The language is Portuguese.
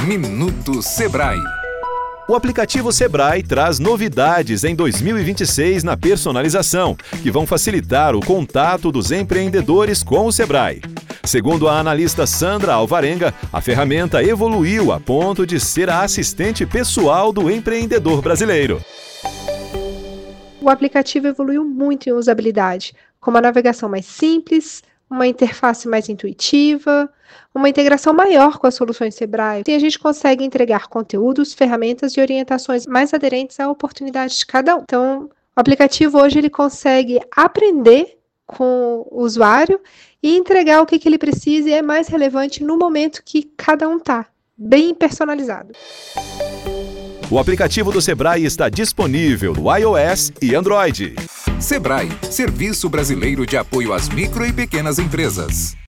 Minuto Sebrae. O aplicativo Sebrae traz novidades em 2026 na personalização, que vão facilitar o contato dos empreendedores com o Sebrae. Segundo a analista Sandra Alvarenga, a ferramenta evoluiu a ponto de ser a assistente pessoal do empreendedor brasileiro. O aplicativo evoluiu muito em usabilidade, com uma navegação mais simples, uma interface mais intuitiva, uma integração maior com as soluções Sebrae. E a gente consegue entregar conteúdos, ferramentas e orientações mais aderentes à oportunidade de cada um. Então, o aplicativo hoje ele consegue aprender com o usuário e entregar o que ele precisa e é mais relevante no momento que cada um está, bem personalizado. O aplicativo do Sebrae está disponível no iOS e Android. Sebrae, Serviço Brasileiro de Apoio às Micro e Pequenas Empresas.